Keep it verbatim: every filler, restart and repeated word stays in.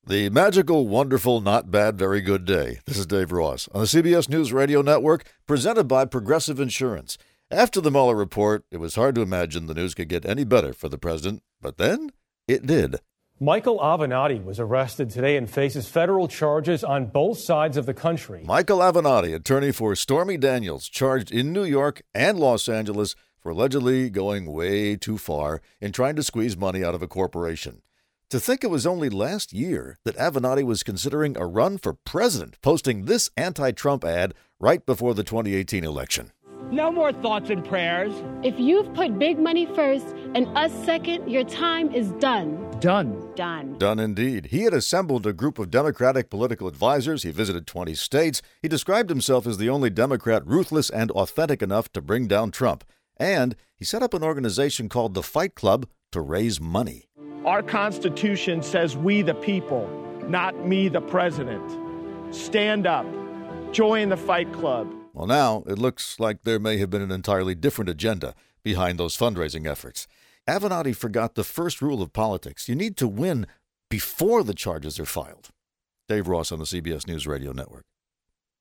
The magical, wonderful, not bad, very good day. This is Dave Ross on the C B S News Radio Network, presented by Progressive Insurance. After the Mueller report, it was hard to imagine the news could get any better for the president, but then it did. Michael Avenatti was arrested today and faces federal charges on both sides of the country. Michael Avenatti, attorney for Stormy Daniels, charged in New York and Los Angeles for allegedly going way too far in trying to squeeze money out of a corporation. To think it was only last year that Avenatti was considering a run for president, posting this anti-Trump ad right before the twenty eighteen election. No more thoughts and prayers. If you've put big money first and us second, your time is done. Done. Done. Done indeed. He had assembled a group of Democratic political advisors. He visited twenty states. He described himself as the only Democrat ruthless and authentic enough to bring down Trump. And he set up an organization called the Fight Club to raise money. Our Constitution says we the people, not me the president. Stand up. Join the Fight Club. Well, now it looks like there may have been an entirely different agenda behind those fundraising efforts. Avenatti forgot the first rule of politics. You need to win before the charges are filed. Dave Ross on the C B S News Radio Network.